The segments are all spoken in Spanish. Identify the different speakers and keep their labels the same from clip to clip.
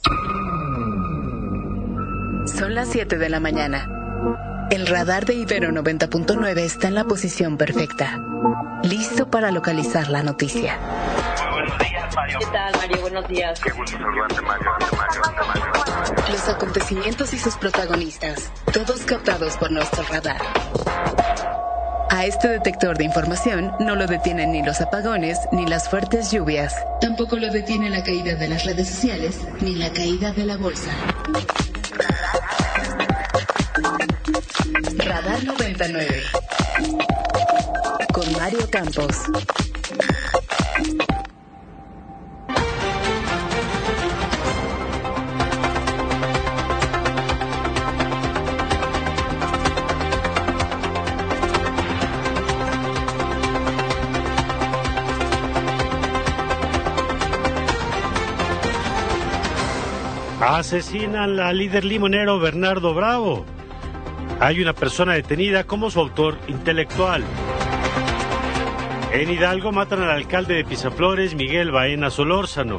Speaker 1: Son las 7 de la mañana. El radar de Ibero 90.9 está en la posición perfecta, listo para localizar la noticia.
Speaker 2: Muy buenos días, Mario.
Speaker 3: ¿Qué tal, Mario? Buenos días.
Speaker 2: Qué gusto saludarte, Mario.
Speaker 1: Los acontecimientos y sus protagonistas, todos captados por nuestro radar. A este detector de información no lo detienen ni los apagones ni las fuertes lluvias. Tampoco lo detiene la caída de las redes sociales ni la caída de la bolsa. Radar 99 con Mario Campos.
Speaker 4: Asesinan al líder limonero Bernardo Bravo. Hay una persona detenida como su autor intelectual. En Hidalgo matan al alcalde de Pisaflores, Miguel Baena Solórzano.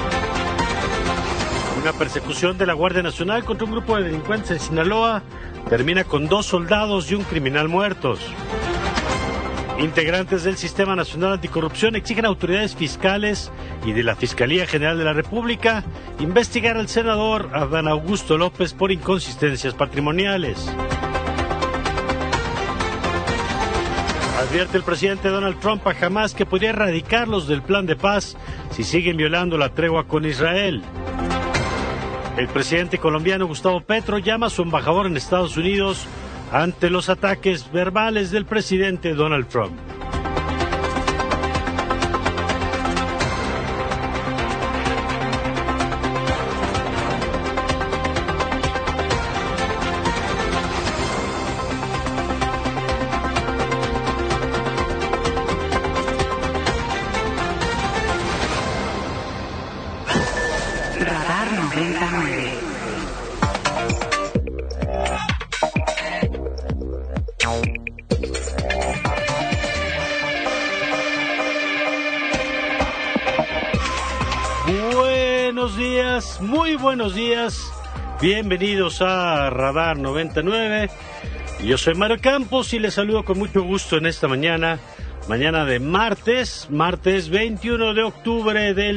Speaker 4: Una persecución de la Guardia Nacional contra un grupo de delincuentes en Sinaloa termina con 2 soldados y un criminal muertos. Integrantes del Sistema Nacional Anticorrupción exigen a autoridades fiscales y de la Fiscalía General de la República investigar al senador Adán Augusto López por inconsistencias patrimoniales. Advierte el presidente Donald Trump a Hamas que podría erradicarlos del plan de paz si siguen violando la tregua con Israel. El presidente colombiano Gustavo Petro llama a su embajador en Estados Unidos ante los ataques verbales del presidente Donald Trump.
Speaker 1: Radar 99.
Speaker 4: Buenos días, muy buenos días. Bienvenidos a Radar 99. Yo soy Mario Campos y les saludo con mucho gusto en esta mañana de martes 21 de octubre del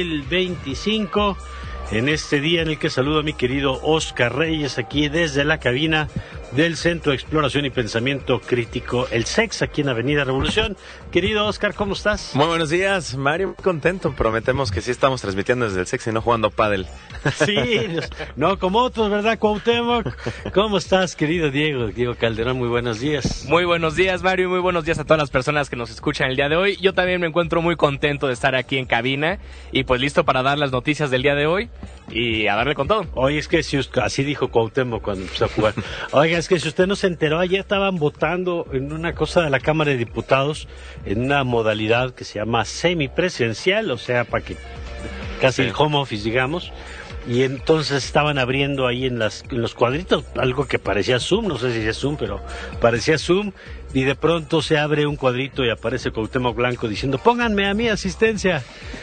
Speaker 4: 2025. En este día en el que saludo a mi querido Oscar Reyes aquí desde la cabina del Centro de Exploración y Pensamiento Crítico, el SEX, aquí en Avenida Revolución. Querido Oscar, ¿cómo estás?
Speaker 5: Muy buenos días, Mario, muy contento. Prometemos que sí estamos transmitiendo desde el SEX y no jugando pádel.
Speaker 4: Sí, no como otros, ¿verdad, Cuauhtémoc? ¿Cómo estás, querido Diego Calderón? Muy buenos días.
Speaker 6: Muy buenos días, Mario, y muy buenos días a todas las personas que nos escuchan el día de hoy. Yo también me encuentro muy contento de estar aquí en cabina y pues listo para dar las noticias del día de hoy y a darle con todo.
Speaker 4: Oye, es que si usted, así dijo Cuauhtémoc cuando empezó a jugar. Oiga, es que si usted no se enteró, ayer estaban votando en una cosa de la Cámara de Diputados en una modalidad que se llama semipresencial, o sea, para que casi el home office, digamos. Y entonces estaban abriendo ahí en los cuadritos algo que parecía Zoom, no sé si es Zoom, pero parecía Zoom, y de pronto se abre un cuadrito y aparece Cuauhtémoc Blanco diciendo, pónganme a mí asistencia.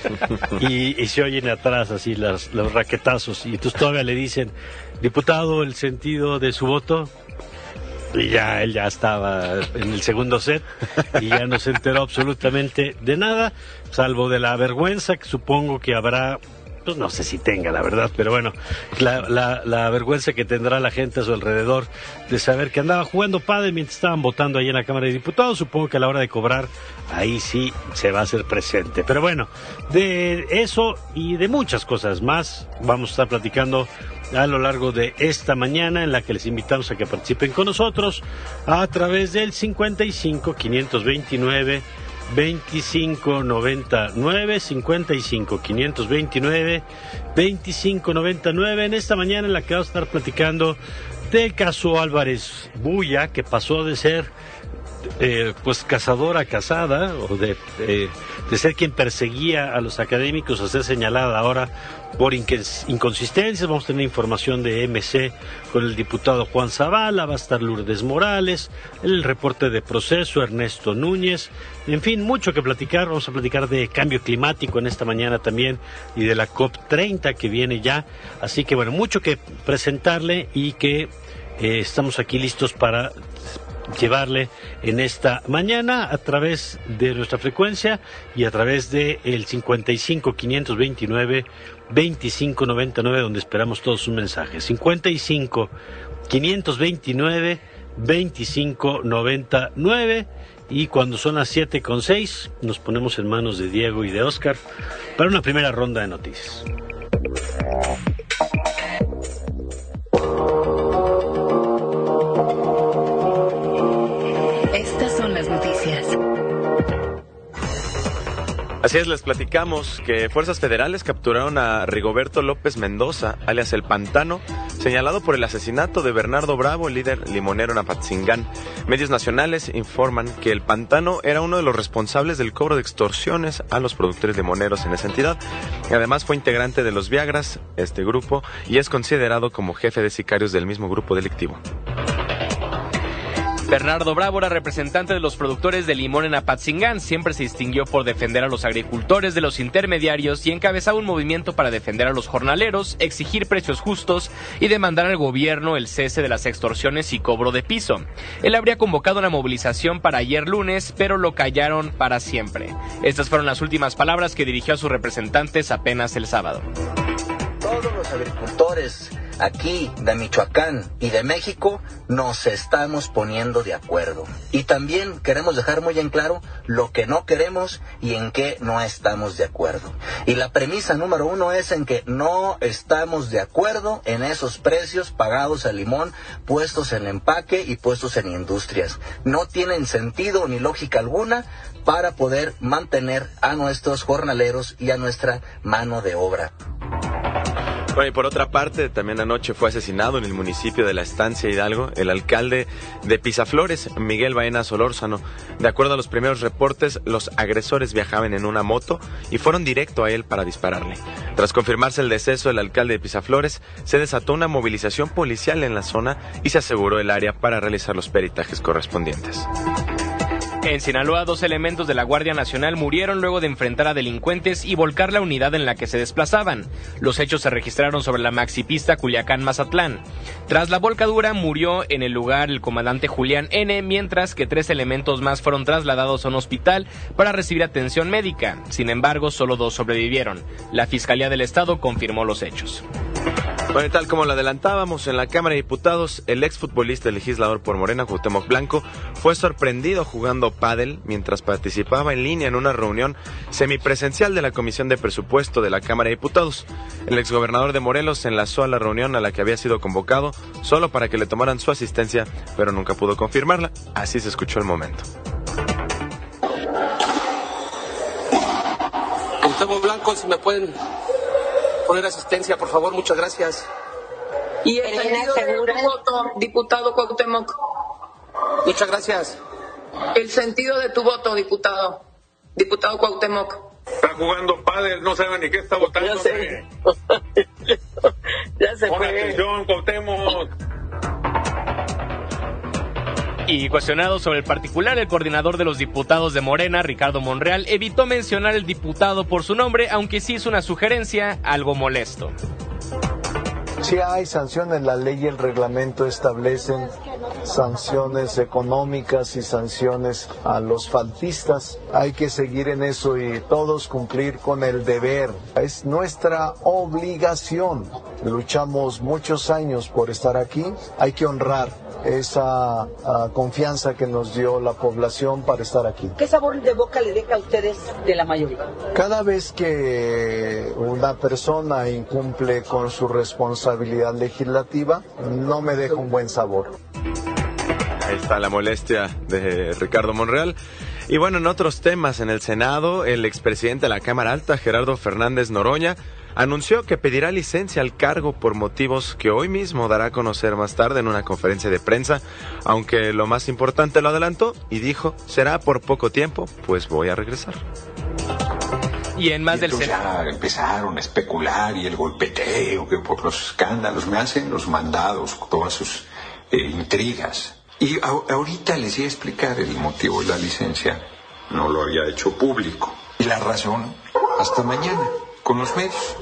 Speaker 4: y se oyen atrás así los raquetazos, y entonces todavía le dicen, diputado, el sentido de su voto. Y ya él ya estaba en el segundo set y ya no se enteró absolutamente de nada, salvo de la vergüenza que supongo que habrá. Pues no sé si tenga, la verdad, pero bueno, la vergüenza que tendrá la gente a su alrededor de saber que andaba jugando pádel mientras estaban votando ahí en la Cámara de Diputados. Supongo que a la hora de cobrar, ahí sí se va a hacer presente. Pero bueno, de eso y de muchas cosas más vamos a estar platicando a lo largo de esta mañana, en la que les invitamos a que participen con nosotros a través del 55-529 2599, 55-529-2599, en esta mañana en la que vamos a estar platicando del caso Álvarez Bulla, que pasó de ser pues cazadora casada, o de ser quien perseguía a los académicos, a ser señalada ahora por inconsistencias. Vamos a tener información de MC con el diputado Juan Zavala, va a estar Lourdes Morales, el reporte de Proceso, Ernesto Núñez, en fin, mucho que platicar. Vamos a platicar de cambio climático en esta mañana también y de la COP30 que viene ya, así que bueno, mucho que presentarle y que estamos aquí listos para llevarle en esta mañana a través de nuestra frecuencia y a través de el 55 529 2599, donde esperamos todos sus mensajes. 55 529 2599, y cuando son las 7:06 nos ponemos en manos de Diego y de Oscar para una primera ronda de noticias.
Speaker 1: Estas son las noticias.
Speaker 5: Así es, les platicamos que fuerzas federales capturaron a Rigoberto López Mendoza, alias El Pantano, señalado por el asesinato de Bernardo Bravo, líder limonero en Apatzingán. Medios nacionales informan que El Pantano era uno de los responsables del cobro de extorsiones a los productores limoneros en esa entidad. Además fue integrante de los Viagras, este grupo, y es considerado como jefe de sicarios del mismo grupo delictivo.
Speaker 6: Bernardo Bravo era representante de los productores de limón en Apatzingán. Siempre se distinguió por defender a los agricultores de los intermediarios y encabezaba un movimiento para defender a los jornaleros, exigir precios justos y demandar al gobierno el cese de las extorsiones y cobro de piso. Él habría convocado una movilización para ayer lunes, pero lo callaron para siempre. Estas fueron las últimas palabras que dirigió a sus representantes apenas el sábado.
Speaker 3: Todos los agricultores aquí de Michoacán y de México nos estamos poniendo de acuerdo. Y también queremos dejar muy en claro lo que no queremos y en qué no estamos de acuerdo. Y la premisa número 1 es en que no estamos de acuerdo en esos precios pagados al limón, puestos en empaque y puestos en industrias. No tienen sentido ni lógica alguna para poder mantener a nuestros jornaleros y a nuestra mano de obra.
Speaker 5: Bueno, y por otra parte, también anoche fue asesinado en el municipio de La Estancia, Hidalgo, el alcalde de Pisaflores, Miguel Baena Solórzano. De acuerdo a los primeros reportes, los agresores viajaban en una moto y fueron directo a él para dispararle. Tras confirmarse el deceso del alcalde de Pisaflores, se desató una movilización policial en la zona y se aseguró el área para realizar los peritajes correspondientes.
Speaker 6: En Sinaloa, 2 elementos de la Guardia Nacional murieron luego de enfrentar a delincuentes y volcar la unidad en la que se desplazaban. Los hechos se registraron sobre la maxipista Culiacán-Mazatlán. Tras la volcadura, murió en el lugar el comandante Julián N., mientras que 3 elementos más fueron trasladados a un hospital para recibir atención médica. Sin embargo, solo 2 sobrevivieron. La Fiscalía del Estado confirmó los hechos.
Speaker 5: Bueno, tal como lo adelantábamos, en la Cámara de Diputados, el exfutbolista y legislador por Morena, Cuauhtémoc Blanco, fue sorprendido jugando pádel mientras participaba en línea en una reunión semipresencial de la Comisión de Presupuesto de la Cámara de Diputados. El exgobernador de Morelos se enlazó a la reunión a la que había sido convocado solo para que le tomaran su asistencia, pero nunca pudo confirmarla. Así se escuchó el momento.
Speaker 7: Cuauhtémoc Blanco, si me pueden poner asistencia, por favor, muchas gracias.
Speaker 8: Y el sentido de tu voto, diputado Cuauhtémoc.
Speaker 7: Muchas gracias.
Speaker 8: El sentido de tu voto, diputado Cuauhtémoc.
Speaker 9: Está jugando pádel, no sabe ni qué está votando.
Speaker 8: Ya sé. Ya se
Speaker 9: Pon
Speaker 8: fue.
Speaker 9: atención, Cuauhtémoc.
Speaker 6: Y cuestionado sobre el particular, el coordinador de los diputados de Morena, Ricardo Monreal, evitó mencionar el diputado por su nombre, aunque sí hizo una sugerencia algo molesto.
Speaker 10: Sí hay sanciones, la ley y el reglamento establecen sanciones económicas y sanciones a los faltistas. Hay que seguir en eso y todos cumplir con el deber. Es nuestra obligación. Luchamos muchos años por estar aquí. Hay que honrar esa confianza que nos dio la población para estar aquí.
Speaker 11: ¿Qué sabor de boca le deja a ustedes de la mayoría?
Speaker 10: Cada vez que una persona incumple con su responsabilidad legislativa, no me deja un buen sabor.
Speaker 5: Ahí está la molestia de Ricardo Monreal. Y bueno, en otros temas, en el Senado, el expresidente de la Cámara Alta, Gerardo Fernández Noroña, anunció que pedirá licencia al cargo por motivos que hoy mismo dará a conocer más tarde en una conferencia de prensa, aunque lo más importante lo adelantó y dijo, será por poco tiempo, pues voy a regresar.
Speaker 6: Y en más del
Speaker 12: Senado empezaron a especular y el golpeteo que por los escándalos me hacen los mandados, todas sus intrigas. Y ahorita les iba a explicar el motivo de la licencia. No lo había hecho público. Y la razón, hasta mañana, con los medios.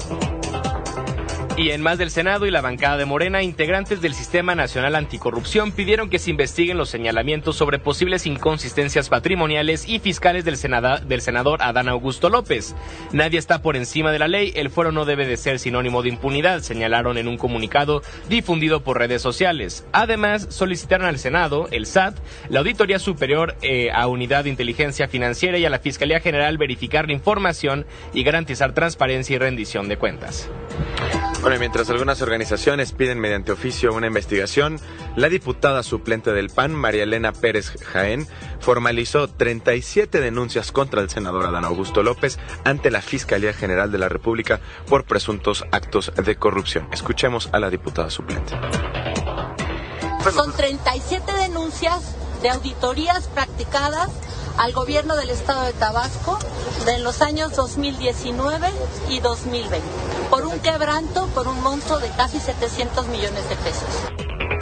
Speaker 6: Y en más del Senado y la bancada de Morena, integrantes del Sistema Nacional Anticorrupción pidieron que se investiguen los señalamientos sobre posibles inconsistencias patrimoniales y fiscales del senador Adán Augusto López. Nadie está por encima de la ley, el fuero no debe de ser sinónimo de impunidad, señalaron en un comunicado difundido por redes sociales. Además, solicitaron al Senado, el SAT, la Auditoría Superior a Unidad de Inteligencia Financiera y a la Fiscalía General verificar la información y garantizar transparencia y rendición de cuentas.
Speaker 5: Bueno, y mientras algunas organizaciones piden mediante oficio una investigación, la diputada suplente del PAN, María Elena Pérez Jaén, formalizó 37 denuncias contra el senador Adán Augusto López ante la Fiscalía General de la República por presuntos actos de corrupción. Escuchemos a la diputada suplente.
Speaker 13: Son 37 denuncias de auditorías practicadas al gobierno del estado de Tabasco de los años 2019 y 2020, por un quebranto, por un monto de casi 700 millones de pesos.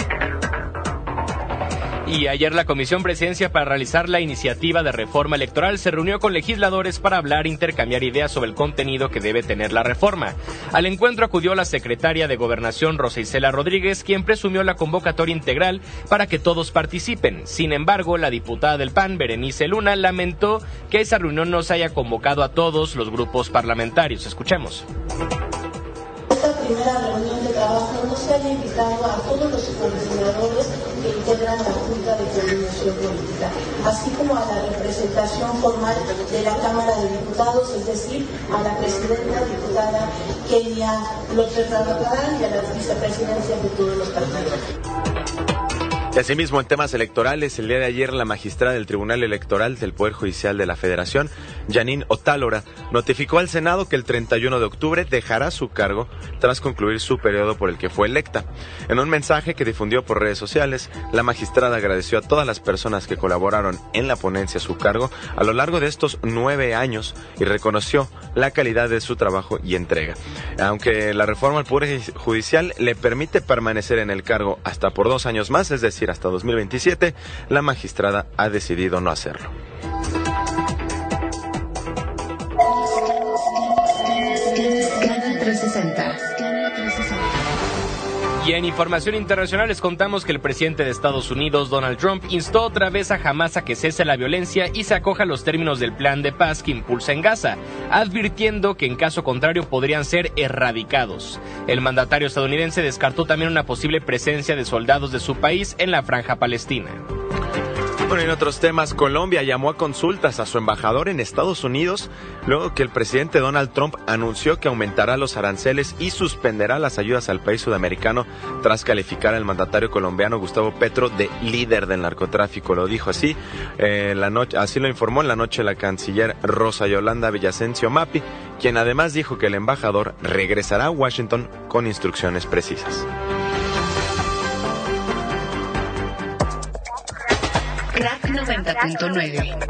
Speaker 6: Y ayer la Comisión Presidencia para realizar la iniciativa de reforma electoral se reunió con legisladores para hablar e intercambiar ideas sobre el contenido que debe tener la reforma. Al encuentro acudió la secretaria de Gobernación, Rosa Isela Rodríguez, quien presumió la convocatoria integral para que todos participen. Sin embargo, la diputada del PAN, Berenice Luna, lamentó que esa reunión no se haya convocado a todos los grupos parlamentarios. Escuchemos.
Speaker 14: Esta primera reunión de trabajo no se haya invitado a todos los coordinadores que integran la Junta de Coordinación Política, así como a la representación formal de la Cámara de Diputados, es decir, a la presidenta diputada Kenia López Rabadán y a las vicepresidencias de todos los partidos.
Speaker 5: Y asimismo, en temas electorales, el día de ayer la magistrada del Tribunal Electoral del Poder Judicial de la Federación, Janine Otálora, notificó al Senado que el 31 de octubre dejará su cargo tras concluir su periodo por el que fue electa. En un mensaje que difundió por redes sociales, la magistrada agradeció a todas las personas que colaboraron en la ponencia a su cargo a lo largo de estos 9 años y reconoció la calidad de su trabajo y entrega. Aunque la reforma al Poder Judicial le permite permanecer en el cargo hasta por 2 años más, es decir, hasta 2027, la magistrada ha decidido no hacerlo.
Speaker 6: Y en información internacional les contamos que el presidente de Estados Unidos, Donald Trump, instó otra vez a Hamás a que cese la violencia y se acoja a los términos del plan de paz que impulsa en Gaza, advirtiendo que en caso contrario podrían ser erradicados. El mandatario estadounidense descartó también una posible presencia de soldados de su país en la franja palestina.
Speaker 5: Bueno, en otros temas, Colombia llamó a consultas a su embajador en Estados Unidos luego que el presidente Donald Trump anunció que aumentará los aranceles y suspenderá las ayudas al país sudamericano tras calificar al mandatario colombiano Gustavo Petro de líder del narcotráfico. Lo dijo así, así lo informó en la noche la canciller Rosa Yolanda Villavicencio Mapi, quien además dijo que el embajador regresará a Washington con instrucciones precisas.
Speaker 1: Crack 90.9.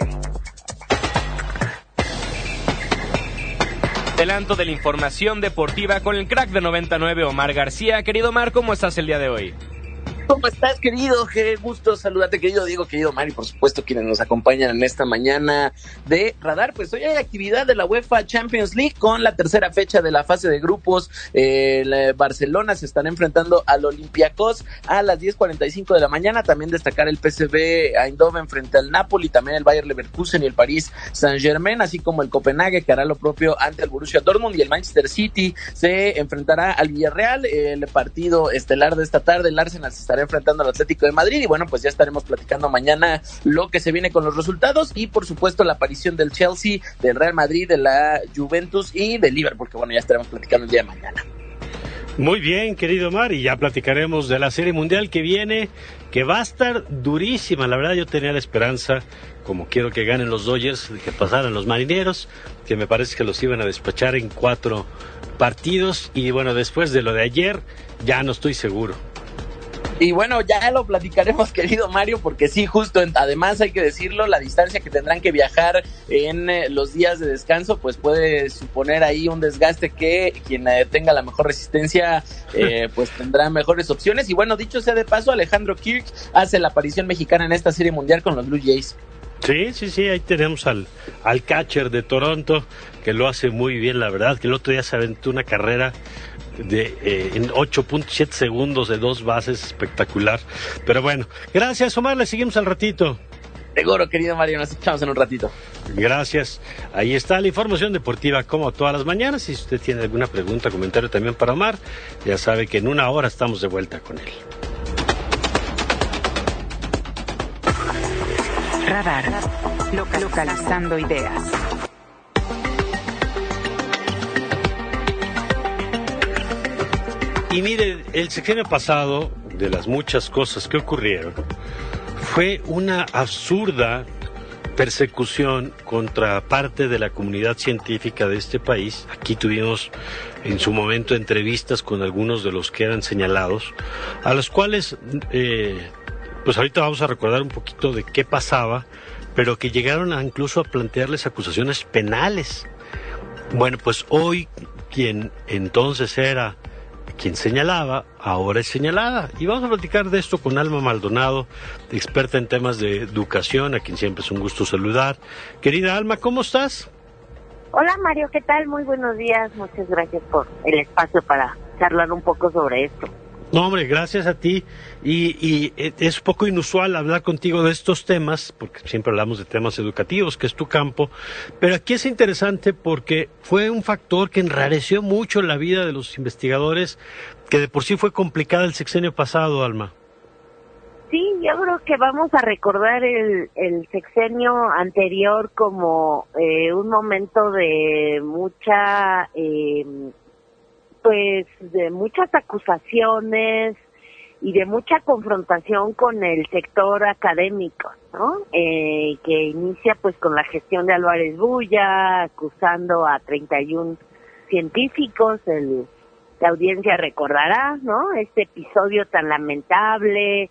Speaker 6: Adelanto de la información deportiva con el crack de 99, Omar García. Querido Omar, ¿cómo estás el día de hoy?
Speaker 15: ¿Cómo estás, querido? Qué gusto saludarte, querido Diego, querido Mari, por supuesto, quienes nos acompañan en esta mañana de Radar. Pues hoy hay actividad de la UEFA Champions League con la tercera fecha de la fase de grupos. Barcelona se estará enfrentando al Olympiacos a las 10:45 de la mañana. También destacar el PSV Eindhoven frente al Napoli, también el Bayer Leverkusen y el París Saint-Germain, así como el Copenhague, que hará lo propio ante el Borussia Dortmund, y el Manchester City se enfrentará al Villarreal. El partido estelar de esta tarde, el Arsenal se estará enfrentando al Atlético de Madrid, y bueno, pues ya estaremos platicando mañana lo que se viene con los resultados y por supuesto la aparición del Chelsea, del Real Madrid, de la Juventus y del Liverpool, que bueno, ya estaremos platicando el día de mañana.
Speaker 4: Muy bien, querido Omar, y ya platicaremos de la Serie Mundial que viene, que va a estar durísima. La verdad, yo tenía la esperanza, como quiero que ganen los Dodgers, de que pasaran los Marineros, que me parece que los iban a despachar en 4 partidos, y bueno, después de lo de ayer, ya no estoy seguro.
Speaker 15: Y bueno, ya lo platicaremos, querido Mario, porque sí, justo, además hay que decirlo, la distancia que tendrán que viajar en los días de descanso, pues puede suponer ahí un desgaste que quien tenga la mejor resistencia, pues tendrá mejores opciones. Y bueno, dicho sea de paso, Alejandro Kirk hace la aparición mexicana en esta Serie Mundial con los Blue Jays.
Speaker 4: Sí, ahí tenemos al catcher de Toronto, que lo hace muy bien, la verdad, que el otro día se aventó una carrera en 8.7 segundos de 2 bases, espectacular. Pero bueno, gracias, Omar, le seguimos al ratito.
Speaker 15: Seguro, querido Mario, nos escuchamos en un ratito.
Speaker 4: Gracias. Ahí está la información deportiva como todas las mañanas. Si usted tiene alguna pregunta, comentario también para Omar, ya sabe que en 1 hora estamos de vuelta con él.
Speaker 16: Radar. Localizando ideas.
Speaker 4: Y mire, el sexenio pasado, de las muchas cosas que ocurrieron, fue una absurda persecución contra parte de la comunidad científica de este país. Aquí tuvimos en su momento entrevistas con algunos de los que eran señalados, a los cuales, pues ahorita vamos a recordar un poquito de qué pasaba, pero que llegaron incluso a plantearles acusaciones penales. Bueno, pues hoy quien entonces era quien señalaba, ahora es señalada. Y vamos a platicar de esto con Alma Maldonado, experta en temas de educación, a quien siempre es un gusto saludar. Querida Alma, ¿cómo estás?
Speaker 17: Hola Mario, ¿qué tal? Muy buenos días, muchas gracias por el espacio para charlar un poco sobre esto.
Speaker 4: No, hombre, gracias a ti. Y es un poco inusual hablar contigo de estos temas, porque siempre hablamos de temas educativos, que es tu campo, pero aquí es interesante porque fue un factor que enrareció mucho la vida de los investigadores, que de por sí fue complicada el sexenio pasado, Alma.
Speaker 17: Sí, yo creo que vamos a recordar el sexenio anterior como un momento de mucha... pues de muchas acusaciones y de mucha confrontación con el sector académico, ¿no? Que inicia pues con la gestión de Álvarez Bulla, acusando a 31 científicos. La audiencia recordará, ¿no? Este episodio tan lamentable,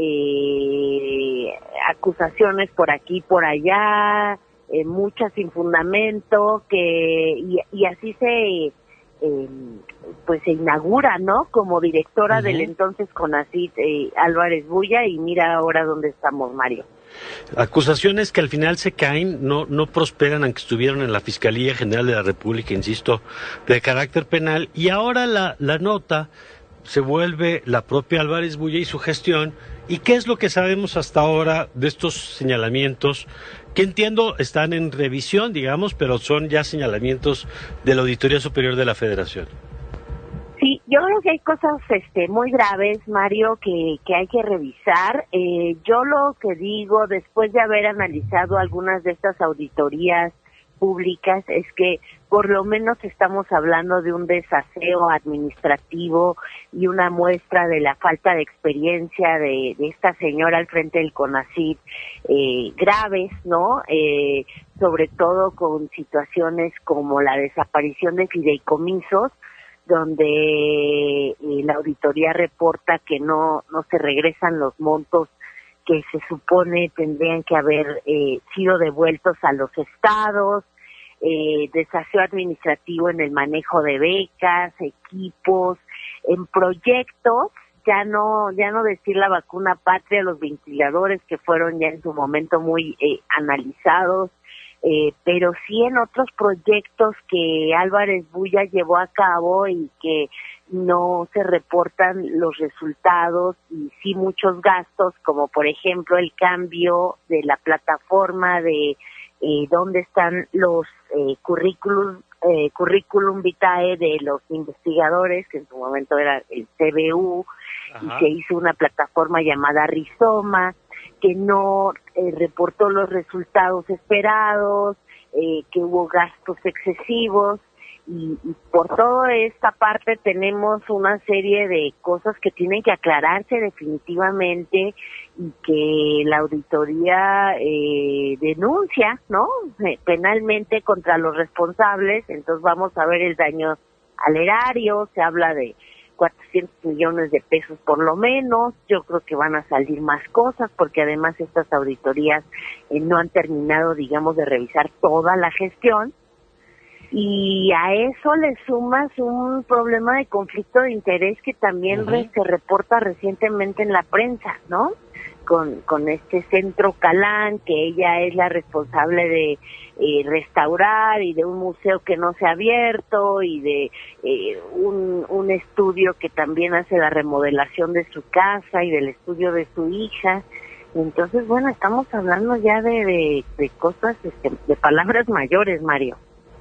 Speaker 17: acusaciones por aquí y por allá, muchas sin fundamento, y así pues se inaugura, ¿no? Como directora del entonces CONACYT, Álvarez Bulla, y mira ahora dónde estamos, Mario.
Speaker 4: Acusaciones que al final se caen, no prosperan, aunque estuvieron en la Fiscalía General de la República, insisto, de carácter penal, y ahora la nota se vuelve la propia Álvarez Bulla y su gestión. ¿Y qué es lo que sabemos hasta ahora de estos señalamientos? Que entiendo están en revisión, digamos, pero son ya señalamientos de la Auditoría Superior de la Federación.
Speaker 17: Sí, yo creo que hay cosas muy graves, Mario, que hay que revisar. Yo lo que digo, después de haber analizado algunas de estas auditorías públicas, es que por lo menos estamos hablando de un desaseo administrativo y una muestra de la falta de experiencia de esta señora al frente del CONACYT, graves, ¿no? Sobre todo con situaciones como la desaparición de fideicomisos, donde la auditoría reporta que no se regresan los montos que se supone tendrían que haber sido devueltos a los estados, desaseo administrativo en el manejo de becas, equipos, en proyectos, ya no decir la vacuna patria, los ventiladores que fueron ya en su momento muy analizados, pero sí en otros proyectos que Álvarez Bulla llevó a cabo y que no se reportan los resultados, y sí muchos gastos, como por ejemplo el cambio de la plataforma de dónde están los currículum vitae de los investigadores, que en su momento era el CBU. Ajá. Y se hizo una plataforma llamada Rizoma, que no reportó los resultados esperados, que hubo gastos excesivos, y por toda esta parte tenemos una serie de cosas que tienen que aclararse definitivamente y que la auditoría denuncia, ¿no? Penalmente contra los responsables. Entonces vamos a ver el daño al erario, se habla de 400 millones de pesos por lo menos. Yo creo que van a salir más cosas porque además estas auditorías no han terminado, digamos, de revisar toda la gestión. Y a eso le sumas un problema de conflicto de interés que también se reporta recientemente en la prensa, ¿no? Con este Centro Calán, que ella es la responsable de restaurar y de un museo que no se ha abierto y de un estudio que también hace la remodelación de su casa y del estudio de su hija. Entonces, bueno, estamos hablando ya de cosas, de palabras mayores, Mario.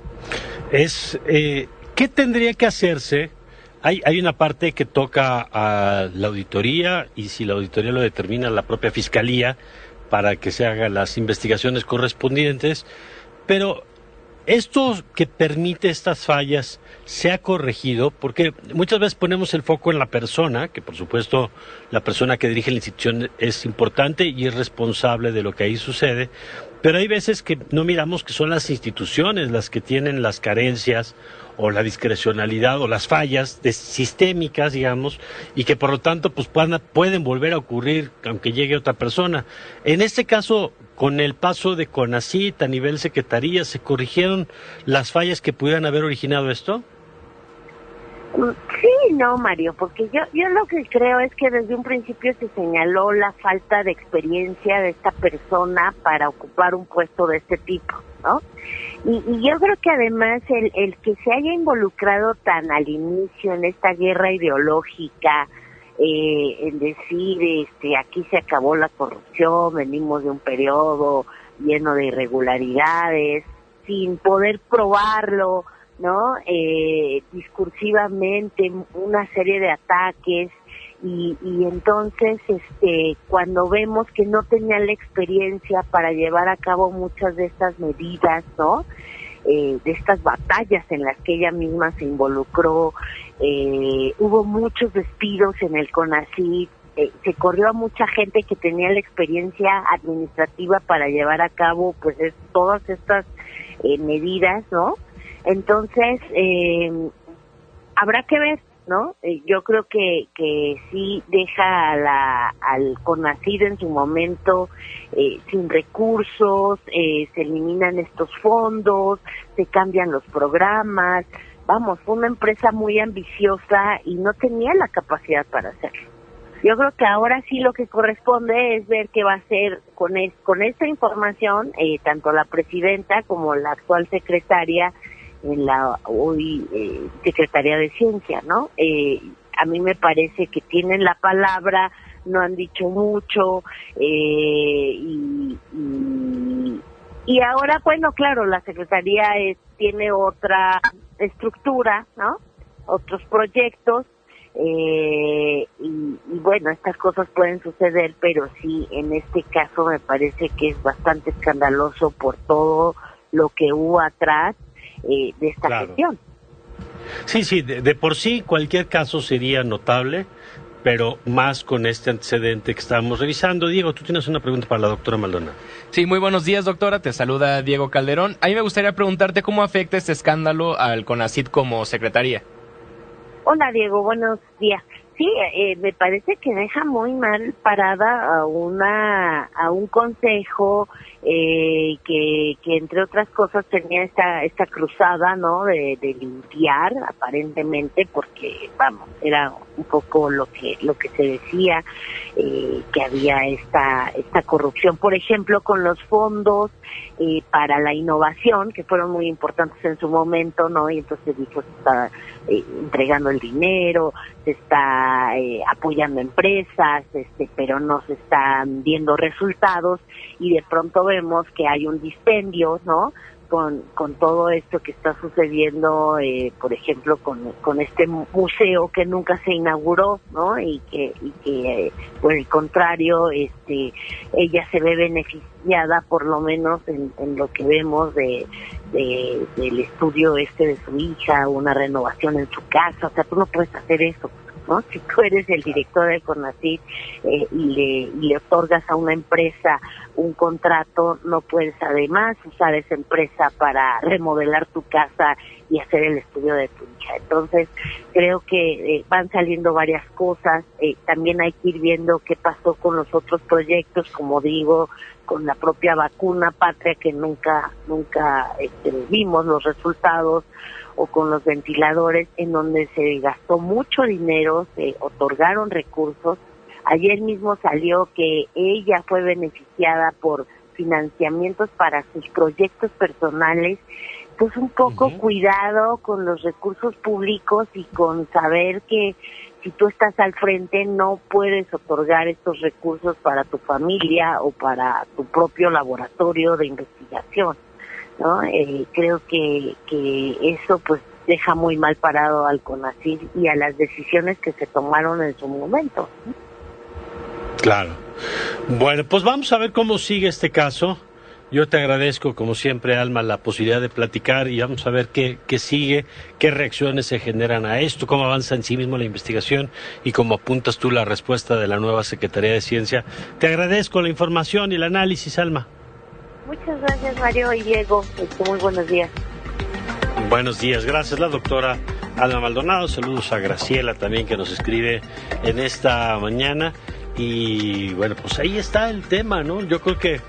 Speaker 4: ¿Qué tendría que hacerse? Hay una parte que toca a la auditoría y si la auditoría lo determina la propia fiscalía para que se hagan las investigaciones correspondientes, pero esto que permite estas fallas se ha corregido porque muchas veces ponemos el foco en la persona, que por supuesto la persona que dirige la institución es importante y es responsable de lo que ahí sucede, pero hay veces que no miramos que son las instituciones las que tienen las carencias o la discrecionalidad o las fallas sistémicas, digamos, y que por lo tanto pues pueden volver a ocurrir aunque llegue otra persona. En este caso, con el paso de CONACYT a nivel secretaría, ¿se corrigieron las fallas que pudieran haber originado esto?
Speaker 17: Sí, no, Mario, porque yo lo que creo es que desde un principio se señaló la falta de experiencia de esta persona para ocupar un puesto de este tipo, ¿no? Y yo creo que además el que se haya involucrado tan al inicio en esta guerra ideológica, en decir, aquí se acabó la corrupción, venimos de un periodo lleno de irregularidades, sin poder probarlo, ¿no? Discursivamente, una serie de ataques, y entonces cuando vemos que no tenía la experiencia para llevar a cabo muchas de estas medidas, ¿no? De estas batallas en las que ella misma se involucró, hubo muchos despidos en el CONACYT, se corrió a mucha gente que tenía la experiencia administrativa para llevar a cabo pues todas estas medidas, ¿no? Entonces, habrá que ver, ¿no? Yo creo que sí deja al CONACYT en su momento sin recursos, se eliminan estos fondos, se cambian los programas. Vamos, fue una empresa muy ambiciosa y no tenía la capacidad para hacerlo. Yo creo que ahora sí lo que corresponde es ver qué va a hacer con esta información, tanto la presidenta como la actual secretaria en la hoy Secretaría de Ciencia, ¿no? A mí me parece que tienen la palabra, no han dicho mucho, y ahora, bueno, claro, la Secretaría tiene otra estructura, ¿no? Otros proyectos, y bueno, estas cosas pueden suceder, pero sí, en este caso me parece que es bastante escandaloso por todo lo que hubo atrás de esta gestión.
Speaker 4: Sí, de por sí cualquier caso sería notable, pero más con este antecedente que estábamos revisando. Diego, tú tienes una pregunta para la doctora Maldonado.
Speaker 6: Sí, muy buenos días, doctora. Te saluda Diego Calderón. A mí me gustaría preguntarte cómo afecta este escándalo al CONACYT como secretaría.
Speaker 17: Hola, Diego, buenos días. Sí, me parece que deja muy mal parada a un consejo que entre otras cosas tenía esta cruzada, ¿no? De limpiar, aparentemente, porque vamos, era un poco lo que se decía, que había esta corrupción, por ejemplo, con los fondos para la innovación, que fueron muy importantes en su momento, ¿no? Y entonces dijo, se está entregando el dinero, se está apoyando empresas, pero no se están viendo resultados, y de pronto vemos que hay un dispendio, ¿no? con todo esto que está sucediendo, por ejemplo, con este museo que nunca se inauguró, ¿no? Y que por el contrario, ella se ve beneficiada, por lo menos en lo que vemos del estudio de su hija, una renovación en su casa. O sea, tú no puedes hacer eso, ¿no? Si tú eres el director del CONACYT y le otorgas a una empresa un contrato, no puedes además usar esa empresa para remodelar tu casa y hacer el estudio de tu hija. Entonces, creo que van saliendo varias cosas. También hay que ir viendo qué pasó con los otros proyectos, como digo, con la propia vacuna Patria, que nunca vimos los resultados, o con los ventiladores, en donde se gastó mucho dinero, se otorgaron recursos. Ayer mismo salió que ella fue beneficiada por financiamientos para sus proyectos personales. Pues un poco cuidado con los recursos públicos y con saber que si tú estás al frente no puedes otorgar estos recursos para tu familia o para tu propio laboratorio de investigación, ¿no? Creo que eso pues deja muy mal parado al CONACYT y a las decisiones que se tomaron en su momento, ¿no?
Speaker 4: Claro. Bueno, pues vamos a ver cómo sigue este caso. Yo te agradezco, como siempre, Alma, la posibilidad de platicar y vamos a ver qué sigue, qué reacciones se generan a esto, cómo avanza en sí mismo la investigación y cómo apuntas tú la respuesta de la nueva Secretaría de Ciencia. Te agradezco la información y el análisis, Alma.
Speaker 17: Muchas gracias, Mario y Diego. Muy buenos días.
Speaker 4: Buenos días. Gracias, la doctora Alma Maldonado. Saludos a Graciela también, que nos escribe en esta mañana. Y bueno, pues ahí está el tema, ¿no? Yo creo que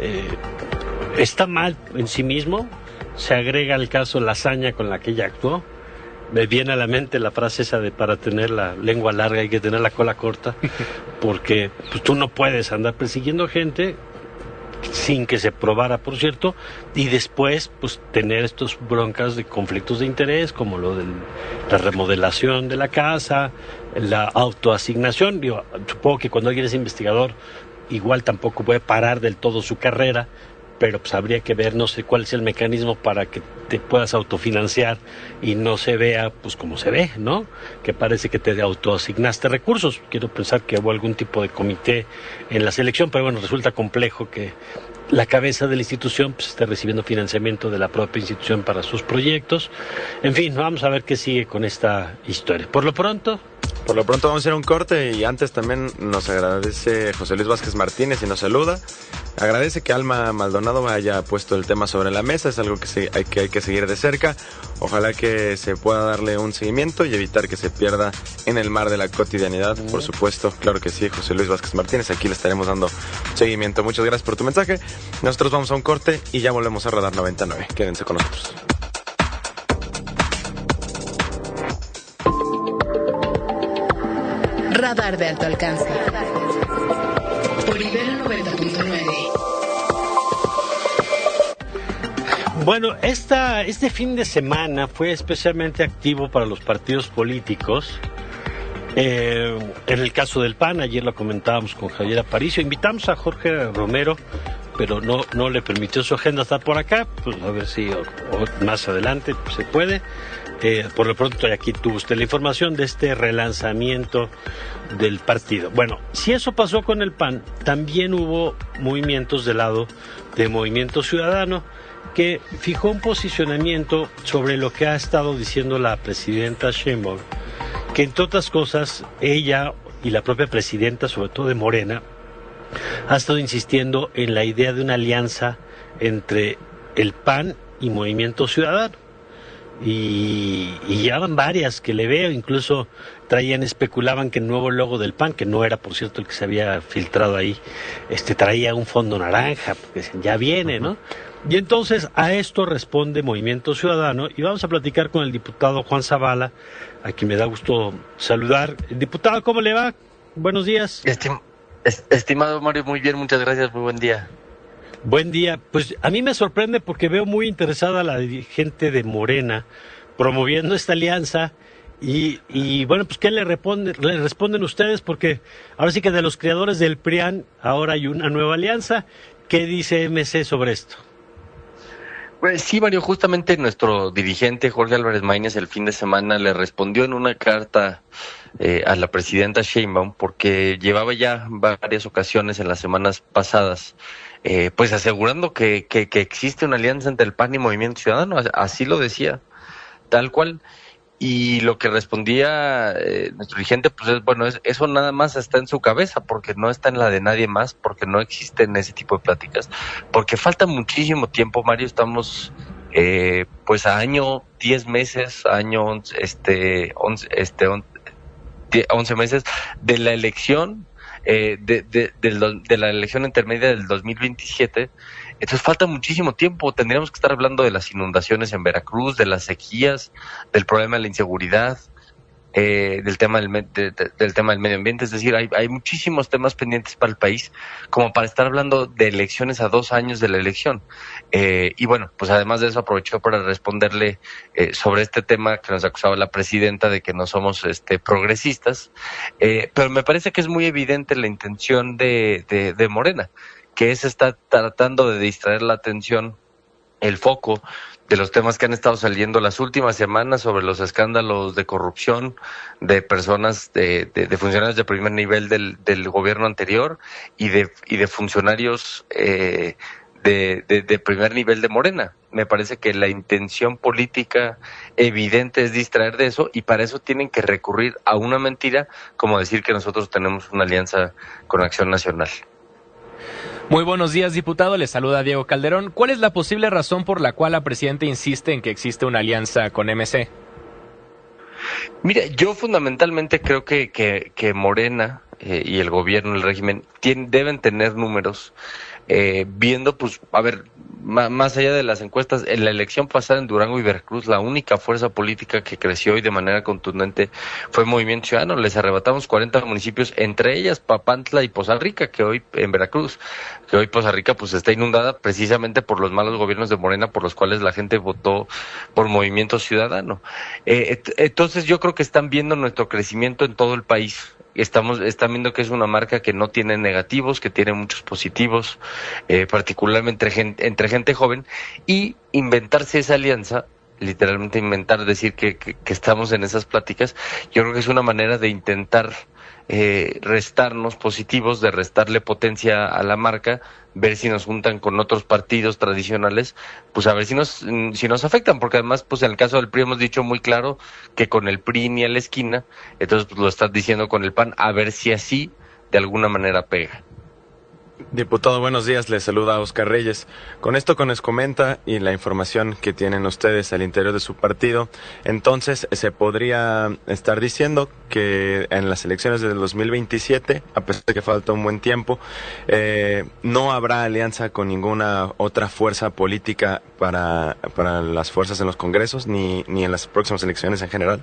Speaker 4: está mal en sí mismo. Se agrega al caso la hazaña con la que ella actuó. Me viene a la mente la frase esa de para tener la lengua larga hay que tener la cola corta, porque pues, tú no puedes andar persiguiendo gente sin que se probara, por cierto, y después pues tener estos broncas de conflictos de interés, como lo de la remodelación de la casa, la autoasignación. Digo, supongo que cuando alguien es investigador igual tampoco puede parar del todo su carrera, pero pues habría que ver, no sé cuál es el mecanismo para que te puedas autofinanciar y no se vea pues como se ve, ¿no? Que parece que te autoasignaste recursos. Quiero pensar que hubo algún tipo de comité en la selección, pero bueno, resulta complejo que la cabeza de la institución pues esté recibiendo financiamiento de la propia institución para sus proyectos. En fin, vamos a ver qué sigue con esta historia. Por lo pronto
Speaker 5: vamos a hacer un corte y antes también nos agradece José Luis Vázquez Martínez y nos saluda. Agradece que Alma Maldonado haya puesto el tema sobre la mesa, es algo que hay que seguir de cerca. Ojalá que se pueda darle un seguimiento y evitar que se pierda en el mar de la cotidianidad. Por supuesto, claro que sí, José Luis Vázquez Martínez, aquí le estaremos dando seguimiento. Muchas gracias por tu mensaje. Nosotros vamos a un corte y ya volvemos a Radar 99. Quédense con nosotros.
Speaker 1: Radar de alto alcance. Por Ibero 90.9.
Speaker 4: Bueno, este fin de semana fue especialmente activo para los partidos políticos. En el caso del PAN, ayer lo comentábamos con Javier Aparicio, invitamos a Jorge Romero, pero no le permitió su agenda estar por acá, pues a ver si o más adelante pues, se puede. Por lo pronto aquí tuvo usted la información de este relanzamiento del partido. Bueno, si eso pasó con el PAN, también hubo movimientos del lado de Movimiento Ciudadano, que fijó un posicionamiento sobre lo que ha estado diciendo la presidenta Sheinbaum, que entre otras cosas ella y la propia presidenta, sobre todo de Morena, ha estado insistiendo en la idea de una alianza entre el PAN y Movimiento Ciudadano. Y ya van varias que le veo, incluso especulaban que el nuevo logo del PAN, que no era por cierto el que se había filtrado ahí, traía un fondo naranja, porque ya viene, ¿no? Y entonces a esto responde Movimiento Ciudadano y vamos a platicar con el diputado Juan Zavala, a quien me da gusto saludar. Diputado, ¿cómo le va? Buenos días.
Speaker 18: Estimado Mario, muy bien, muchas gracias, muy buen día.
Speaker 4: Buen día. Pues a mí me sorprende porque veo muy interesada a la dirigente de Morena promoviendo esta alianza y bueno, pues ¿qué le responden ustedes? Porque ahora sí que de los creadores del PRIAN ahora hay una nueva alianza. ¿Qué dice MC sobre esto?
Speaker 18: Pues sí, Mario, justamente nuestro dirigente Jorge Álvarez Maínez el fin de semana le respondió en una carta a la presidenta Sheinbaum, porque llevaba ya varias ocasiones en las semanas pasadas pues asegurando que existe una alianza entre el PAN y Movimiento Ciudadano, así lo decía, tal cual. Y lo que respondía nuestro dirigente, pues es, bueno, eso nada más está en su cabeza, porque no está en la de nadie más, porque no existen ese tipo de pláticas, porque falta muchísimo tiempo, Mario. Estamos pues a año, 10 meses, año 11 meses de la elección, de la elección intermedia del 2027. Entonces falta muchísimo tiempo. Tendríamos que estar hablando de las inundaciones en Veracruz, de las sequías, del problema de la inseguridad, del tema del medio ambiente. Es decir, hay muchísimos temas pendientes para el país como para estar hablando de elecciones a 2 años de la elección. Y bueno, pues además de eso aprovechó para responderle sobre este tema que nos acusaba la presidenta de que no somos progresistas. Pero me parece que es muy evidente la intención de Morena, que es estar tratando de distraer la atención, el foco de los temas que han estado saliendo las últimas semanas sobre los escándalos de corrupción de personas, de funcionarios de primer nivel del gobierno anterior y de funcionarios de primer nivel de Morena. Me parece que la intención política evidente es distraer de eso, y para eso tienen que recurrir a una mentira como decir que nosotros tenemos una alianza con Acción Nacional.
Speaker 6: Muy buenos días, diputado. Le saluda Diego Calderón. ¿Cuál es la posible razón por la cual la presidenta insiste en que existe una alianza con MC?
Speaker 18: Mira, yo fundamentalmente creo que Morena y el gobierno, el régimen, deben tener números, viendo, pues, a ver, más allá de las encuestas, en la elección pasada en Durango y Veracruz, la única fuerza política que creció y de manera contundente fue Movimiento Ciudadano. Les arrebatamos 40 municipios, entre ellas Papantla y Poza Rica, que hoy en Veracruz, que hoy Poza Rica pues está inundada precisamente por los malos gobiernos de Morena, por los cuales la gente votó por Movimiento Ciudadano. Entonces yo creo que están viendo nuestro crecimiento en todo el país. Están viendo que es una marca que no tiene negativos, que tiene muchos positivos, particularmente entre gente joven, y inventarse esa alianza, literalmente inventar, decir que estamos en esas pláticas, yo creo que es una manera de intentar restarnos positivos, de restarle potencia a la marca, ver si nos juntan con otros partidos tradicionales, pues a ver si nos afectan, porque además, pues en el caso del PRI hemos dicho muy claro que con el PRI ni a la esquina, entonces pues lo estás diciendo con el PAN, a ver si así de alguna manera pega.
Speaker 5: Diputado, buenos días, les saluda Oscar Reyes. Con esto que nos comenta y la información que tienen ustedes al interior de su partido, entonces se podría estar diciendo que en las elecciones del 2027, a pesar de que falta un buen tiempo, no habrá alianza con ninguna otra fuerza política para las fuerzas en los congresos ni en las próximas elecciones en general.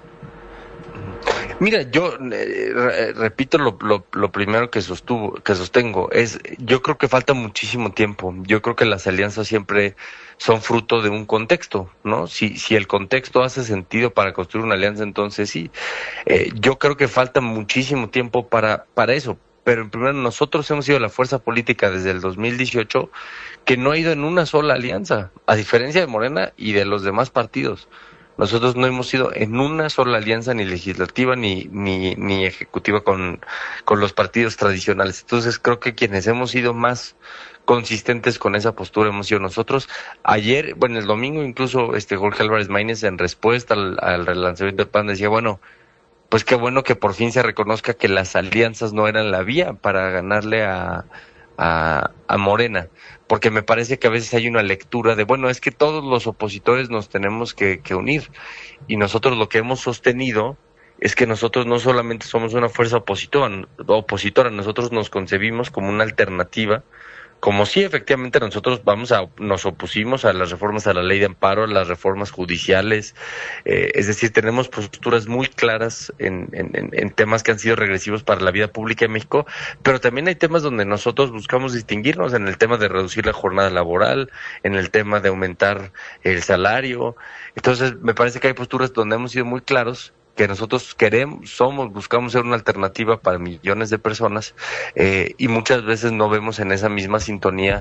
Speaker 18: Mira, yo repito lo primero que sostengo es, yo creo que falta muchísimo tiempo. Yo creo que las alianzas siempre son fruto de un contexto, ¿no? Si el contexto hace sentido para construir una alianza, entonces sí. Yo creo que falta muchísimo tiempo para eso. Pero primero, nosotros hemos sido la fuerza política desde el 2018 que no ha ido en una sola alianza, a diferencia de Morena y de los demás partidos. Nosotros no hemos ido en una sola alianza, ni legislativa ni ejecutiva con los partidos tradicionales. Entonces creo que quienes hemos sido más consistentes con esa postura hemos sido nosotros. Ayer, bueno, el domingo incluso Jorge Álvarez Maínez, en respuesta al relanzamiento del PAN, decía, bueno, pues qué bueno que por fin se reconozca que las alianzas no eran la vía para ganarle a Morena, porque me parece que a veces hay una lectura de, bueno, es que todos los opositores nos tenemos que unir, y nosotros lo que hemos sostenido es que nosotros no solamente somos una fuerza opositora, nosotros nos concebimos como una alternativa, como si efectivamente nosotros nos opusimos a las reformas a la ley de amparo, a las reformas judiciales, es decir, tenemos posturas muy claras en temas que han sido regresivos para la vida pública en México, pero también hay temas donde nosotros buscamos distinguirnos, en el tema de reducir la jornada laboral, en el tema de aumentar el salario. Entonces me parece que hay posturas donde hemos sido muy claros, que nosotros buscamos ser una alternativa para millones de personas, y muchas veces no vemos en esa misma sintonía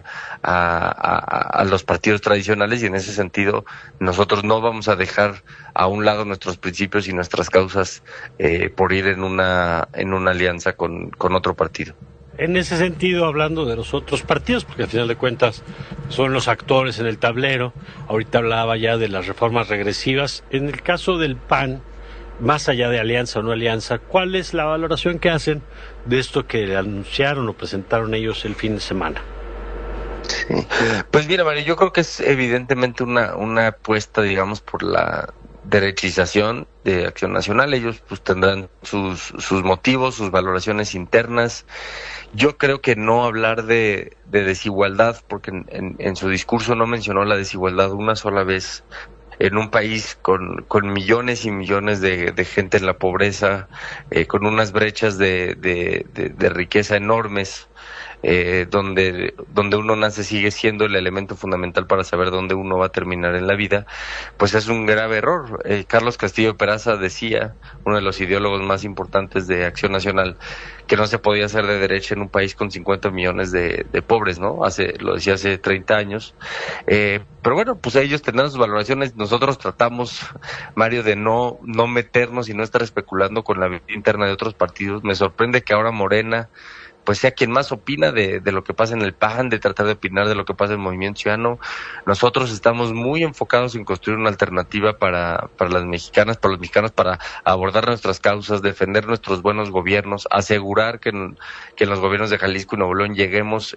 Speaker 18: a los partidos tradicionales, y en ese sentido nosotros no vamos a dejar a un lado nuestros principios y nuestras causas por ir en una alianza con otro partido.
Speaker 4: En ese sentido, hablando de los otros partidos, porque al final de cuentas son los actores en el tablero, ahorita hablaba ya de las reformas regresivas. En el caso del PAN, más allá de alianza o no alianza, ¿cuál es la valoración que hacen de esto que anunciaron o presentaron ellos el fin de semana?
Speaker 18: Sí. Pues mira, Mario, yo creo que es evidentemente una apuesta, digamos, por la derechización de Acción Nacional. Ellos pues tendrán sus motivos, sus valoraciones internas. Yo creo que no hablar de desigualdad, porque en su discurso no mencionó la desigualdad una sola vez, en un país con millones y millones de gente en la pobreza, con unas brechas de riqueza enormes, donde uno nace sigue siendo el elemento fundamental para saber dónde uno va a terminar en la vida, pues es un grave error. Carlos Castillo Peraza decía, uno de los ideólogos más importantes de Acción Nacional, que no se podía hacer de derecha en un país con 50 millones de pobres, ¿no? Lo decía hace 30 años. Pero bueno, pues ellos tendrán sus valoraciones. Nosotros tratamos, Mario, de no meternos y no estar especulando con la vida interna de otros partidos. Me sorprende que ahora Morena pues sea quien más opina de lo que pasa en el PAN, de tratar de opinar de lo que pasa en el Movimiento Ciudadano. Nosotros estamos muy enfocados en construir una alternativa para las mexicanas, para los mexicanos, para abordar nuestras causas, defender nuestros buenos gobiernos, asegurar que en los gobiernos de Jalisco y Nuevo León lleguemos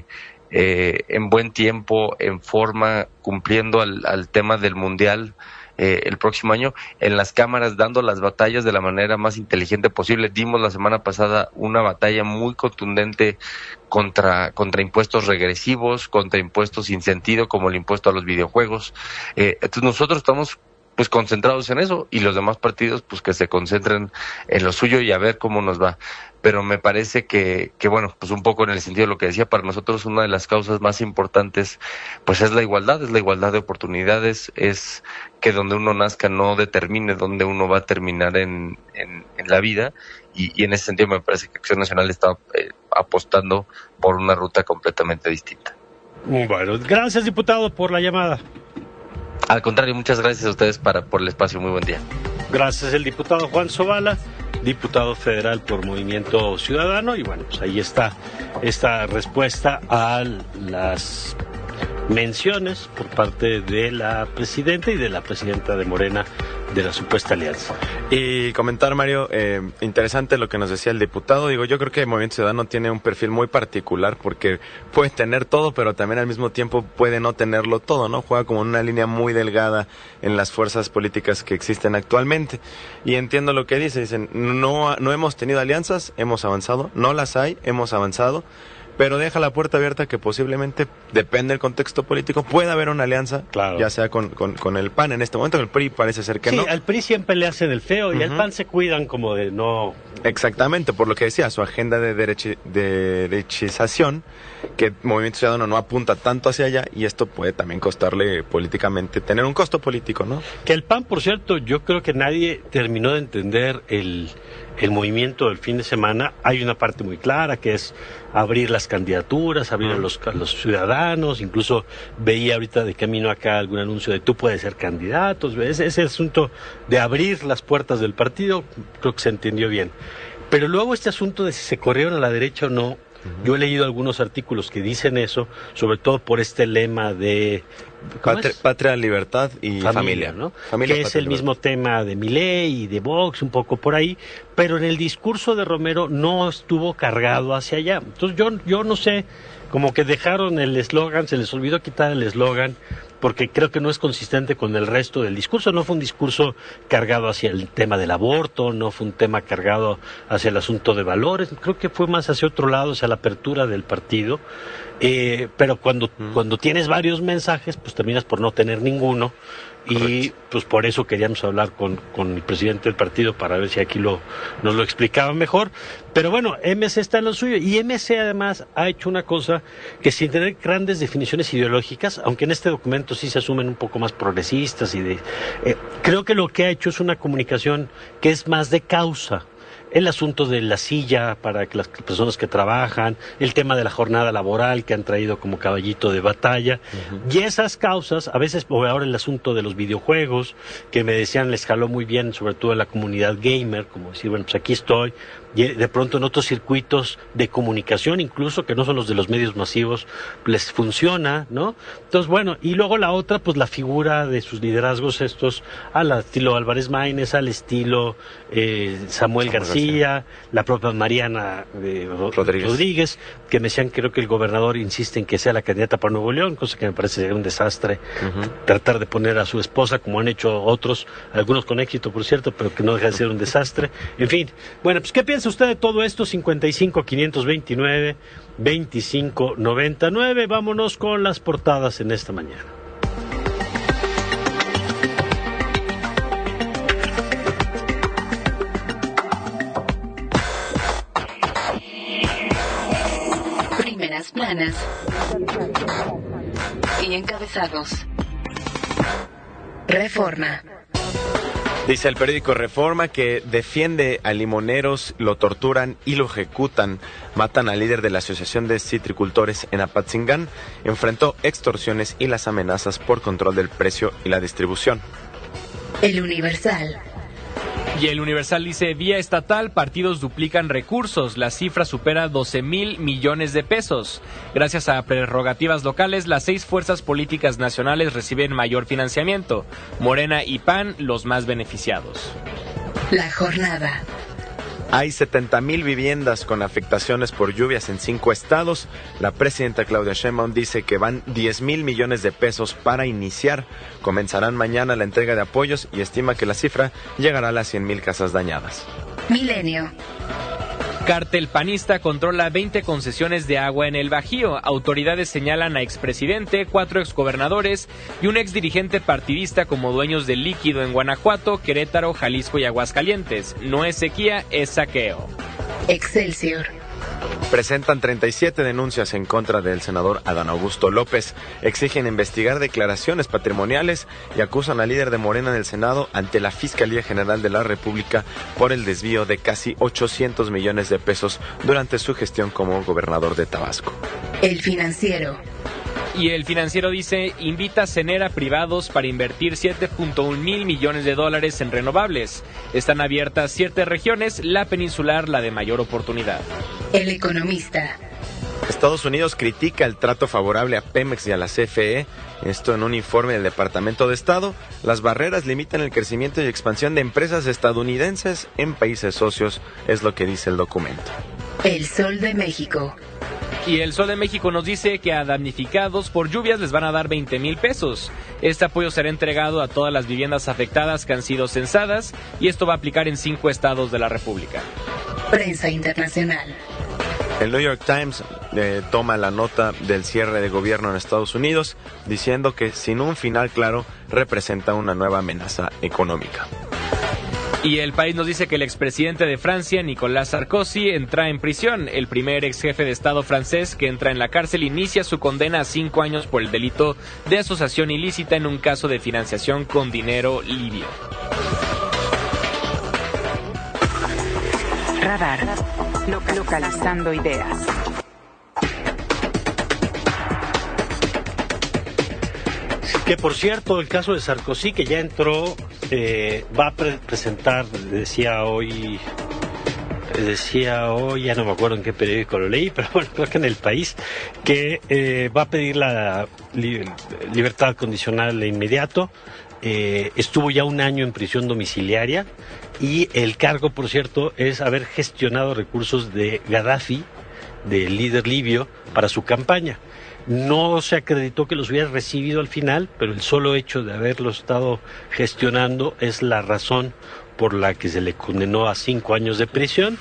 Speaker 18: en buen tiempo, en forma, cumpliendo al tema del Mundial el próximo año, en las cámaras, dando las batallas de la manera más inteligente posible. Dimos la semana pasada una batalla muy contundente contra impuestos regresivos, contra impuestos sin sentido, como el impuesto a los videojuegos. Entonces nosotros estamos pues concentrados en eso, y los demás partidos pues que se concentren en lo suyo y a ver cómo nos va. Pero me parece que bueno, pues un poco en el sentido de lo que decía, para nosotros una de las causas más importantes pues es la igualdad de oportunidades, es que donde uno nazca no determine dónde uno va a terminar en la vida, y en ese sentido me parece que Acción Nacional está apostando por una ruta completamente distinta.
Speaker 4: Bueno, gracias, diputado, por la llamada.
Speaker 18: Al contrario, muchas gracias a ustedes por el espacio. Muy buen día.
Speaker 4: Gracias, el diputado Juan Zovala, diputado federal por Movimiento Ciudadano. Y bueno, pues ahí está esta respuesta a las menciones por parte de la presidenta y de la presidenta de Morena de la supuesta alianza.
Speaker 5: Y comentar, Mario, interesante lo que nos decía el diputado. Digo, yo creo que el Movimiento Ciudadano tiene un perfil muy particular, porque puede tener todo, pero también al mismo tiempo puede no tenerlo todo, ¿no? Juega como una línea muy delgada en las fuerzas políticas que existen actualmente. Y entiendo lo que dicen, no hemos tenido alianzas, hemos avanzado, no las hay, hemos avanzado, pero deja la puerta abierta que posiblemente, depende del contexto político, pueda haber una alianza, claro, ya sea con el PAN en este momento. El PRI parece ser que no. Sí,
Speaker 4: al PRI siempre le hacen el feo, y al PAN se cuidan como de no...
Speaker 5: Exactamente, por lo que decía, su agenda de derechización, que Movimiento Ciudadano no apunta tanto hacia allá, y esto puede también costarle políticamente, tener un costo político, ¿no?
Speaker 4: Que el PAN, por cierto, yo creo que nadie terminó de entender el movimiento del fin de semana. Hay una parte muy clara, que es abrir las candidaturas, abrir a los ciudadanos. Incluso veía ahorita de camino acá algún anuncio de tú puedes ser candidato. Ese asunto de abrir las puertas del partido, creo que se entendió bien. Pero luego este asunto de si se corrieron a la derecha o no, yo he leído algunos artículos que dicen eso, sobre todo por este lema de
Speaker 5: patria, libertad y familia,
Speaker 4: ¿no?
Speaker 5: Familia,
Speaker 4: que es el mismo tema de Milei y de Vox, un poco por ahí, pero en el discurso de Romero no estuvo cargado hacia allá. Entonces yo no sé, como que dejaron el eslogan, se les olvidó quitar el eslogan, porque creo que no es consistente con el resto del discurso. No fue un discurso cargado hacia el tema del aborto, no fue un tema cargado hacia el asunto de valores, creo que fue más hacia otro lado, hacia la apertura del partido. Pero cuando tienes varios mensajes, pues terminas por no tener ninguno, y pues por eso queríamos hablar con el presidente del partido para ver si aquí nos lo explicaba mejor. Pero bueno, MC está en lo suyo, y MC además ha hecho una cosa que, sin tener grandes definiciones ideológicas, aunque en este documento sí se asumen un poco más progresistas creo que lo que ha hecho es una comunicación que es más de causa. El asunto de la silla para que las personas que trabajan, el tema de la jornada laboral que han traído como caballito de batalla, y esas causas, a veces, ahora el asunto de los videojuegos, que me decían les jaló muy bien, sobre todo en la comunidad gamer, como decir, bueno, pues aquí estoy, y de pronto en otros circuitos de comunicación, incluso que no son los de los medios masivos, les funciona, ¿no? Entonces, bueno, y luego la otra, pues la figura de sus liderazgos estos, al estilo Álvarez Maínez, al estilo Samuel García, la propia Mariana Rodríguez, que me decían, creo que el gobernador insiste en que sea la candidata para Nuevo León, cosa que me parece un desastre, tratar de poner a su esposa, como han hecho otros, algunos con éxito, por cierto, pero que no deja de ser un desastre. En fin, bueno, pues ¿qué piensa usted de todo esto? 55-529-2599. Vámonos con las portadas en esta mañana.
Speaker 1: Primeras planas y encabezados. Reforma.
Speaker 5: Dice el periódico Reforma que defiende a limoneros, lo torturan y lo ejecutan. Matan al líder de la Asociación de Citricultores en Apatzingán. Enfrentó extorsiones y las amenazas por control del precio y la distribución.
Speaker 1: El Universal.
Speaker 6: Y el Universal dice, vía estatal, partidos duplican recursos. La cifra supera 12,000 millones de pesos. Gracias a prerrogativas locales, las 6 fuerzas políticas nacionales reciben mayor financiamiento. Morena y PAN, los más beneficiados.
Speaker 1: La Jornada.
Speaker 5: Hay 70,000 viviendas con afectaciones por lluvias en 5 estados. La presidenta Claudia Sheinbaum dice que van 10,000 millones de pesos para iniciar. Comenzarán mañana la entrega de apoyos y estima que la cifra llegará a las 100,000 casas dañadas.
Speaker 1: Milenio.
Speaker 6: Cártel panista controla 20 concesiones de agua en el Bajío. Autoridades señalan a expresidente, 4 exgobernadores y un exdirigente partidista como dueños del líquido en Guanajuato, Querétaro, Jalisco y Aguascalientes. No es sequía, es saqueo.
Speaker 1: Excelsior.
Speaker 5: Presentan 37 denuncias en contra del senador Adán Augusto López. Exigen investigar declaraciones patrimoniales y acusan al líder de Morena en el Senado ante la Fiscalía General de la República por el desvío de casi 800 millones de pesos durante su gestión como gobernador de Tabasco.
Speaker 1: El Financiero.
Speaker 6: Y el Financiero dice, invita a Cenera privados para invertir 7.1 mil millones de dólares en renovables. Están abiertas 7 regiones, la peninsular la de mayor oportunidad.
Speaker 1: El Economista.
Speaker 5: Estados Unidos critica el trato favorable a Pemex y a la CFE. Esto en un informe del Departamento de Estado. Las barreras limitan el crecimiento y expansión de empresas estadounidenses en países socios, es lo que dice el documento.
Speaker 1: El Sol de México.
Speaker 6: Y el Sol de México nos dice que a damnificados por lluvias les van a dar 20,000 pesos. Este apoyo será entregado a todas las viviendas afectadas que han sido censadas y esto va a aplicar en 5 estados de la República.
Speaker 1: Prensa internacional.
Speaker 5: El New York Times toma la nota del cierre de gobierno en Estados Unidos, diciendo que sin un final claro representa una nueva amenaza económica.
Speaker 6: Y el País nos dice que el expresidente de Francia, Nicolas Sarkozy, entra en prisión. El primer ex jefe de Estado francés que entra en la cárcel inicia su condena a 5 años por el delito de asociación ilícita en un caso de financiación con dinero libio.
Speaker 16: Radar. Localizando ideas.
Speaker 4: Que por cierto, el caso de Sarkozy, que ya entró, va a presentar, decía hoy, ya no me acuerdo en qué periódico lo leí, pero bueno, creo que en El País, que va a pedir la libertad condicional de inmediato. Estuvo ya 1 año en prisión domiciliaria y el cargo, por cierto, es haber gestionado recursos de Gaddafi, del líder libio, para su campaña. No se acreditó que los hubiera recibido al final, pero el solo hecho de haberlo estado gestionando es la razón por la que se le condenó a 5 años de prisión.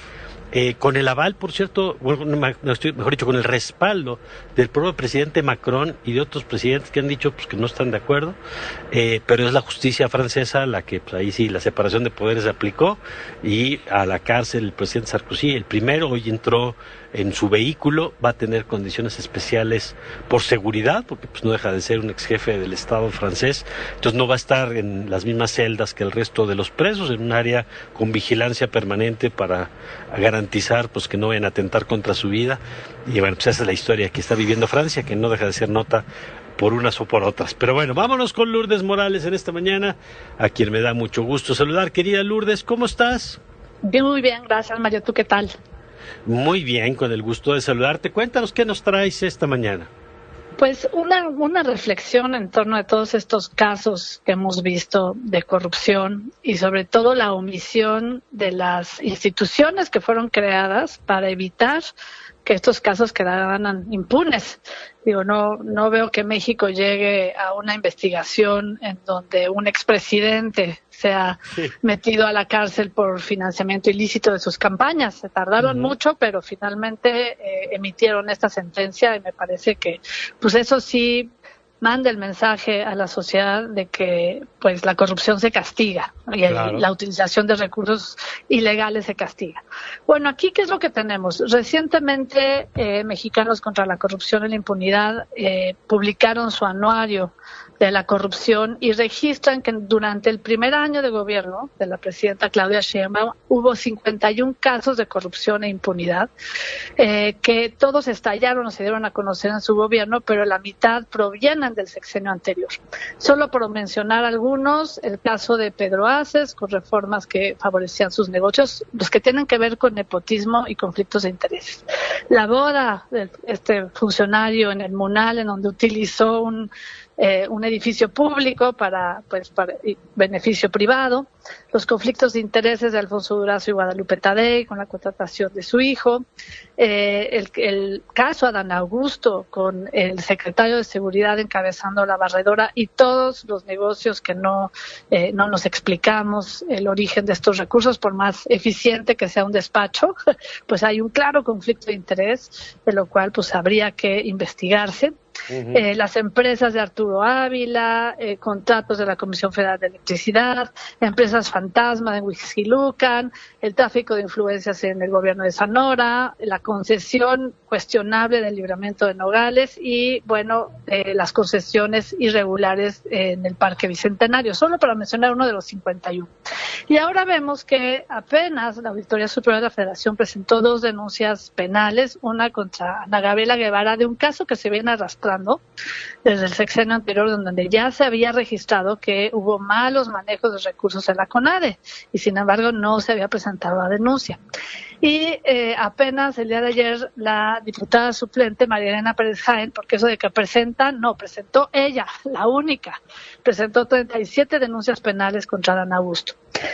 Speaker 4: con el aval, por cierto, mejor dicho, con el respaldo del propio presidente Macron y de otros presidentes que han dicho pues, que no están de acuerdo, pero es la justicia francesa la que, pues, ahí sí, la separación de poderes se aplicó, y a la cárcel el presidente Sarkozy, el primero, hoy entró en su vehículo, va a tener condiciones especiales por seguridad, porque pues no deja de ser un ex jefe del Estado francés, entonces no va a estar en las mismas celdas que el resto de los presos, en un área con vigilancia permanente para garantizar pues que no vayan a atentar contra su vida. Y bueno, pues esa es la historia que está viviendo Francia, que no deja de ser nota por unas o por otras. Pero bueno, vámonos con Lourdes Morales en esta mañana, a quien me da mucho gusto saludar. Querida Lourdes, ¿cómo estás?
Speaker 19: Muy bien, gracias, Mario. ¿Tú qué tal?
Speaker 4: Muy bien, con el gusto de saludarte. Cuéntanos qué nos traes esta mañana.
Speaker 19: Pues una reflexión en torno a todos estos casos que hemos visto de corrupción y sobre todo la omisión de las instituciones que fueron creadas para evitar que estos casos quedaran impunes. Digo, no veo que México llegue a una investigación en donde un expresidente sea metido a la cárcel por financiamiento ilícito de sus campañas. Se tardaron mucho, pero finalmente emitieron esta sentencia y me parece que, pues eso sí manda el mensaje a la sociedad de que pues la corrupción se castiga y la utilización de recursos ilegales se castiga. Bueno, aquí ¿qué es lo que tenemos? Recientemente Mexicanos contra la Corrupción y la Impunidad publicaron su anuario de la corrupción y registran que durante el primer año de gobierno de la presidenta Claudia Sheinbaum hubo 51 casos de corrupción e impunidad que todos estallaron o se dieron a conocer en su gobierno, pero la mitad provienen del sexenio anterior. Solo por mencionar algunos, el caso de Pedro Aces, con reformas que favorecían sus negocios, los que tienen que ver con nepotismo y conflictos de intereses. La boda de este funcionario en el Munal, en donde utilizó un edificio público para beneficio privado, los conflictos de intereses de Alfonso Durazo y Guadalupe Tadei con la contratación de su hijo, el caso Adán Augusto con el secretario de Seguridad encabezando la barredora y todos los negocios que no nos explicamos el origen de estos recursos, por más eficiente que sea un despacho, pues hay un claro conflicto de interés, de lo cual pues habría que investigarse. Las empresas de Arturo Ávila, contratos de la Comisión Federal de Electricidad, empresas fantasma de Huixquilucan, el tráfico de influencias en el gobierno de Sonora, la concesión cuestionable del Libramiento de Nogales y, bueno, las concesiones irregulares en el Parque Bicentenario, solo para mencionar uno de los 51. Y ahora vemos que apenas la Auditoría Superior de la Federación presentó 2 denuncias penales, una contra Ana Gabriela Guevara de un caso que se viene arrastrando desde el sexenio anterior, donde ya se había registrado que hubo malos manejos de recursos en la CONADE y sin embargo no se había presentado la denuncia. Y apenas el día de ayer la diputada suplente María Elena Pérez Jaén, porque eso de que presentó ella, la única, presentó 37 denuncias penales contra Adán Augusto.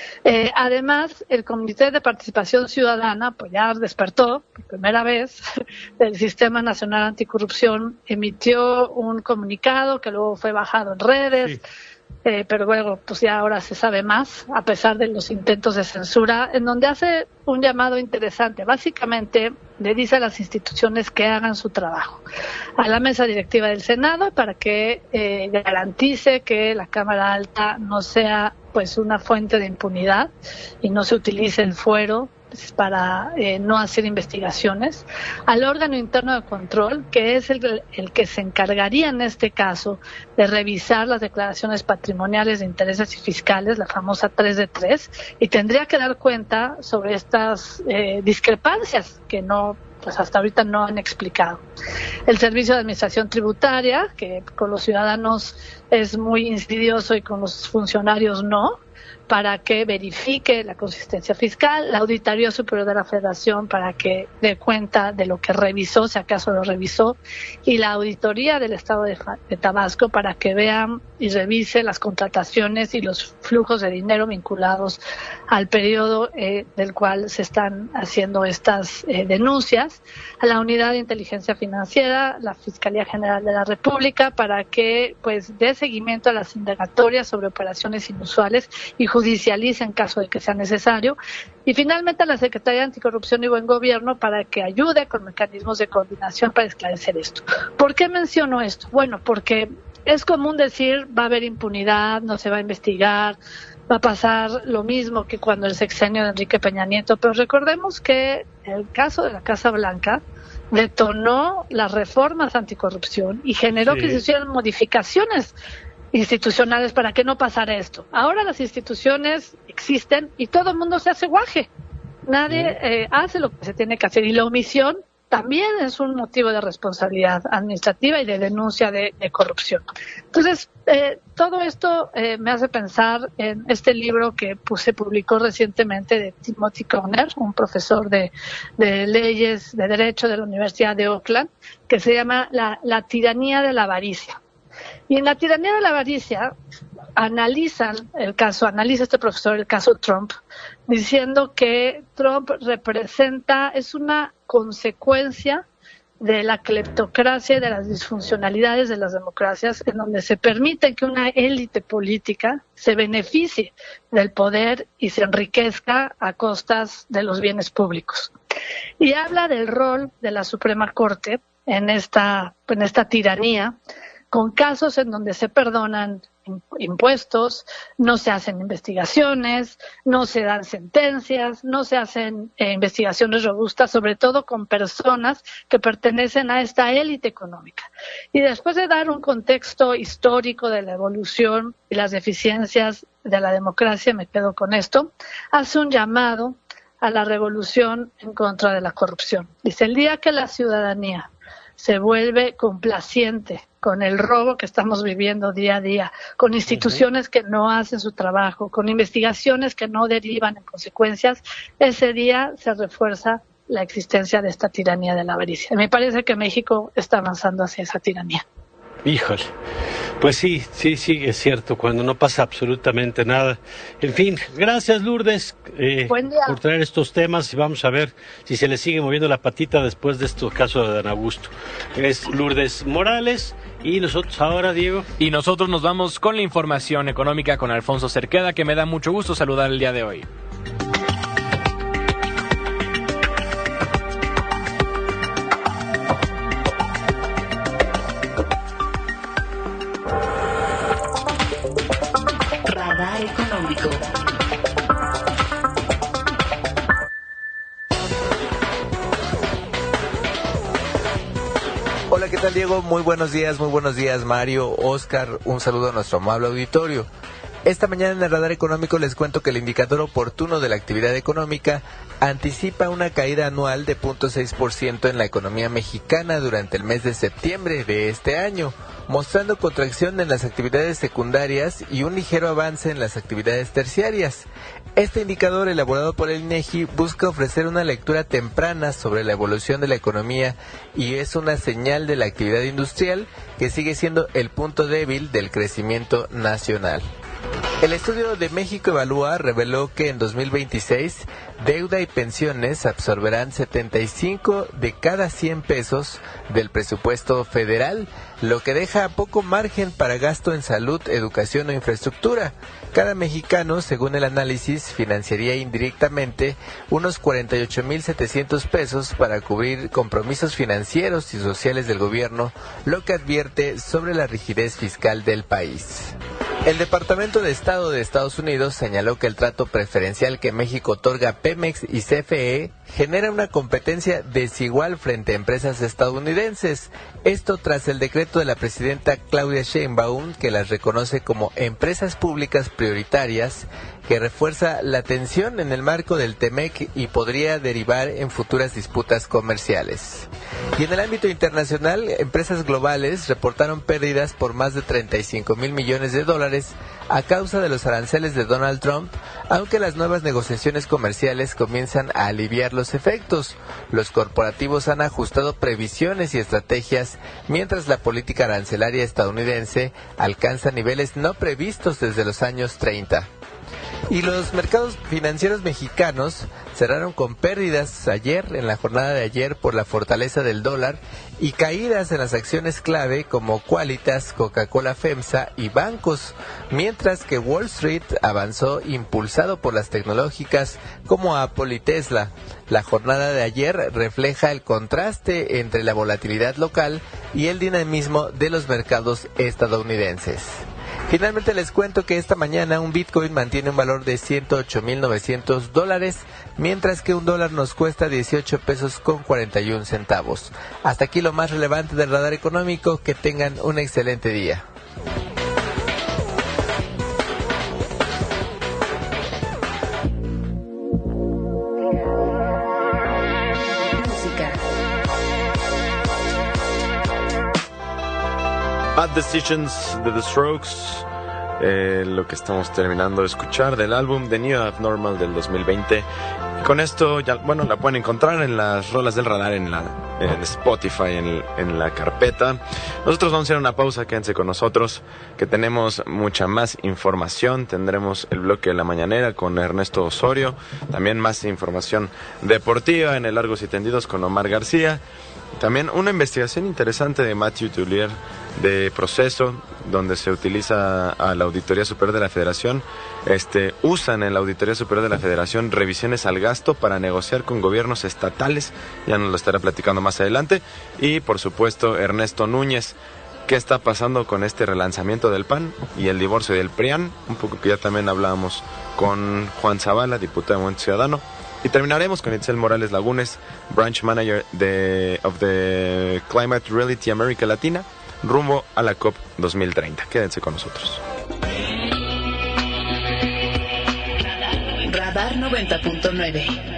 Speaker 19: Además, el Comité de Participación Ciudadana, pues ya despertó por primera vez del Sistema Nacional Anticorrupción, emitió un comunicado que luego fue bajado en redes. Pero luego, pues ya ahora se sabe más, a pesar de los intentos de censura, en donde hace un llamado interesante. Básicamente, le dice a las instituciones que hagan su trabajo. A la mesa directiva del Senado, para que garantice que la Cámara Alta no sea pues una fuente de impunidad y no se utilice el fuero para no hacer investigaciones, al órgano interno de control, que es el que se encargaría en este caso de revisar las declaraciones patrimoniales de intereses y fiscales, la famosa 3 de 3, y tendría que dar cuenta sobre estas discrepancias que pues hasta ahorita no han explicado. El Servicio de Administración Tributaria, que con los ciudadanos es muy insidioso y con los funcionarios no, para que verifique la consistencia fiscal, la Auditoría Superior de la Federación para que dé cuenta de lo que revisó, si acaso lo revisó, y la Auditoría del Estado de Tabasco para que vean y revise las contrataciones y los flujos de dinero vinculados al periodo del cual se están haciendo estas denuncias, a la Unidad de Inteligencia Financiera, la Fiscalía General de la República, para que pues dé seguimiento a las indagatorias sobre operaciones inusuales y judicialice en caso de que sea necesario. Y finalmente a la Secretaría de Anticorrupción y Buen Gobierno para que ayude con mecanismos de coordinación para esclarecer esto. ¿Por qué menciono esto? Bueno, porque es común decir va a haber impunidad, no se va a investigar, va a pasar lo mismo que cuando el sexenio de Enrique Peña Nieto, pero recordemos que el caso de la Casa Blanca detonó las reformas anticorrupción y generó que se hicieran modificaciones institucionales para que no pasara esto. Ahora las instituciones existen y todo el mundo se hace guaje. Nadie hace lo que se tiene que hacer y la omisión también es un motivo de responsabilidad administrativa y de denuncia de corrupción. Entonces, todo esto me hace pensar en este libro que se publicó recientemente de Timothy Conner, un profesor de leyes de derecho de la Universidad de Oakland, que se llama La tiranía de la avaricia. Y en La tiranía de la avaricia analiza este profesor el caso Trump, diciendo que Trump es una consecuencia de la cleptocracia y de las disfuncionalidades de las democracias, en donde se permite que una élite política se beneficie del poder y se enriquezca a costas de los bienes públicos. Y habla del rol de la Suprema Corte en esta tiranía, con casos en donde se perdonan impuestos, no se hacen investigaciones, no se dan sentencias, no se hacen investigaciones robustas, sobre todo con personas que pertenecen a esta élite económica. Y después de dar un contexto histórico de la evolución y las deficiencias de la democracia, me quedo con esto, hace un llamado a la revolución en contra de la corrupción. Dice, el día que la ciudadanía se vuelve complaciente con el robo que estamos viviendo día a día, con instituciones que no hacen su trabajo, con investigaciones que no derivan en consecuencias, ese día se refuerza la existencia de esta tiranía de la avaricia. Me parece que México está avanzando hacia esa tiranía.
Speaker 4: Híjole, pues sí, es cierto, cuando no pasa absolutamente nada. En fin, gracias Lourdes por traer estos temas y vamos a ver si se le sigue moviendo la patita después de estos casos de Dan Augusto. Es Lourdes Morales y nosotros ahora, Diego.
Speaker 6: Y nosotros nos vamos con la información económica con Alfonso Cerqueda, que me da mucho gusto saludar el día de hoy.
Speaker 1: Económico.
Speaker 20: Hola, ¿qué tal, Diego? Muy buenos días, Mario, Oscar, un saludo a nuestro amable auditorio. Esta mañana en el Radar Económico les cuento que el indicador oportuno de la actividad económica anticipa una caída anual de 0.6% en la economía mexicana durante el mes de septiembre de este año, mostrando contracción en las actividades secundarias y un ligero avance en las actividades terciarias. Este indicador, elaborado por el INEGI, busca ofrecer una lectura temprana sobre la evolución de la economía y es una señal de la actividad industrial, que sigue siendo el punto débil del crecimiento nacional. El estudio de México Evalúa reveló que en 2026 deuda y pensiones absorberán 75 de cada 100 pesos del presupuesto federal, lo que deja poco margen para gasto en salud, educación o infraestructura. Cada mexicano, según el análisis, financiaría indirectamente unos 48,700 pesos para cubrir compromisos financieros y sociales del gobierno, lo que advierte sobre la rigidez fiscal del país. El Departamento de Estado de Estados Unidos señaló que el trato preferencial que México otorga a Pemex y CFE genera una competencia desigual frente a empresas estadounidenses. Esto tras el decreto de la presidenta Claudia Sheinbaum, que las reconoce como empresas públicas prioritarias, que refuerza la tensión en el marco del TEMEC y podría derivar en futuras disputas comerciales. Y en el ámbito internacional, empresas globales reportaron pérdidas por más de 35,000 millones de dólares a causa de los aranceles de Donald Trump, aunque las nuevas negociaciones comerciales comienzan a aliviar los efectos. Los corporativos han ajustado previsiones y estrategias, mientras la política arancelaria estadounidense alcanza niveles no previstos desde los años 30. Y los mercados financieros mexicanos cerraron con pérdidas ayer, en la jornada de ayer, por la fortaleza del dólar y caídas en las acciones clave como Qualitas, Coca-Cola FEMSA y bancos, mientras que Wall Street avanzó impulsado por las tecnológicas como Apple y Tesla. La jornada de ayer refleja el contraste entre la volatilidad local y el dinamismo de los mercados estadounidenses. Finalmente les cuento que esta mañana un Bitcoin mantiene un valor de $108,900, mientras que un dólar nos cuesta 18 pesos con 41 centavos. Hasta aquí lo más relevante del radar económico. Que tengan un excelente día.
Speaker 5: Bad Decisions de The Strokes, lo que estamos terminando de escuchar del álbum The New Abnormal del 2020. Y con esto ya, bueno, la pueden encontrar en las rolas del radar en Spotify, en la carpeta. Nosotros vamos a hacer una pausa, quédense con nosotros, que tenemos mucha más información. Tendremos el bloque de la mañanera con Ernesto Osorio, también más información deportiva en el Largos y Tendidos con Omar García. También una investigación interesante de Matthew Tullier de Proceso, donde se utiliza a la Auditoría Superior de la Federación, usan en la Auditoría Superior de la Federación revisiones al gasto para negociar con gobiernos estatales, ya nos lo estará platicando más adelante, y por supuesto Ernesto Núñez, qué está pasando con este relanzamiento del PAN y el divorcio del PRIAN, un poco que ya también hablábamos con Juan Zavala, diputado de Movimiento Ciudadano. Y terminaremos con Itzel Morales Lagunes, Branch Manager of the Climate Reality América Latina, rumbo a la COP 2030. Quédense con nosotros.
Speaker 1: Radar 90.9.